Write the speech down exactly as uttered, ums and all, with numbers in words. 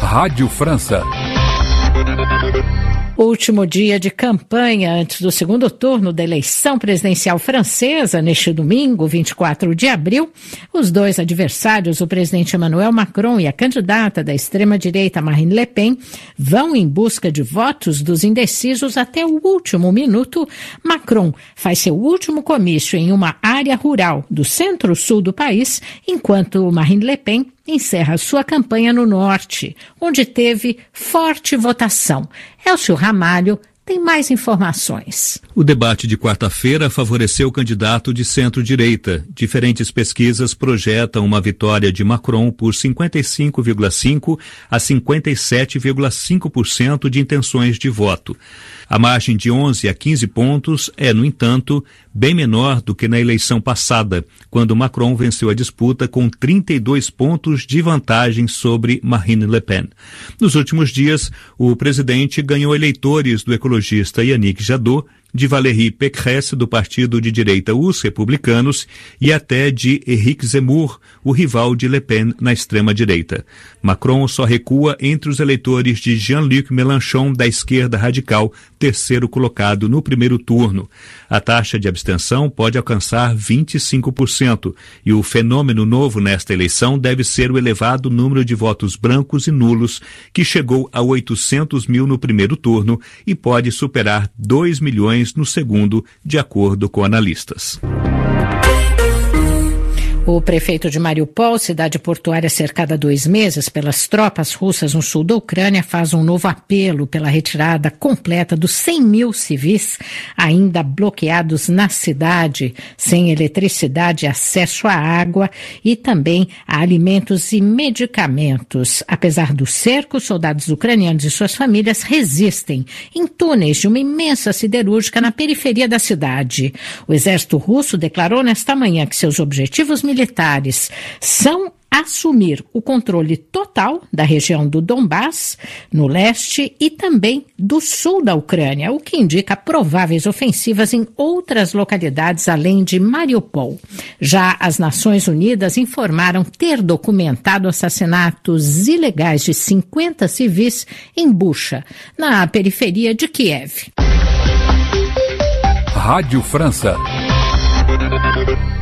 Rádio França. Último dia de campanha antes do segundo turno da eleição presidencial francesa, neste domingo, vinte e quatro de abril, os dois adversários, o presidente Emmanuel Macron e a candidata da extrema-direita Marine Le Pen, vão em busca de votos dos indecisos até o último minuto. Macron faz seu último comício em uma área rural do centro-sul do país, enquanto Marine Le Pen encerra sua campanha no norte, onde teve forte votação. Elcio Ramalho tem mais informações. O debate de quarta-feira favoreceu o candidato de centro-direita. Diferentes pesquisas projetam uma vitória de Macron por cinquenta e cinco vírgula cinco por cento a cinquenta e sete vírgula cinco por cento de intenções de voto. A margem de onze a quinze pontos é, no entanto, bem menor do que na eleição passada, quando Macron venceu a disputa com trinta e dois pontos de vantagem sobre Marine Le Pen. Nos últimos dias, o presidente ganhou eleitores do ecologista Yannick Jadot, de Valérie Pécresse, do partido de direita Os Republicanos, e até de Éric Zemmour, o rival de Le Pen na extrema-direita. Macron só recua entre os eleitores de Jean-Luc Mélenchon, da esquerda radical, terceiro colocado no primeiro turno. A taxa de abstenção pode alcançar vinte e cinco por cento, e o fenômeno novo nesta eleição deve ser o elevado número de votos brancos e nulos, que chegou a oitocentos mil no primeiro turno e pode superar dois milhões no segundo, de acordo com analistas. O prefeito de Mariupol, cidade portuária cercada há dois meses pelas tropas russas no sul da Ucrânia, faz um novo apelo pela retirada completa dos cem mil civis ainda bloqueados na cidade, sem eletricidade, acesso à água e também a alimentos e medicamentos. Apesar do cerco, soldados ucranianos e suas famílias resistem em túneis de uma imensa siderúrgica na periferia da cidade. O exército russo declarou nesta manhã que seus objetivos militares militares são assumir o controle total da região do Donbass, no leste, e também do sul da Ucrânia, o que indica prováveis ofensivas em outras localidades além de Mariupol. Já as Nações Unidas informaram ter documentado assassinatos ilegais de cinquenta civis em Bucha, na periferia de Kiev. Rádio França.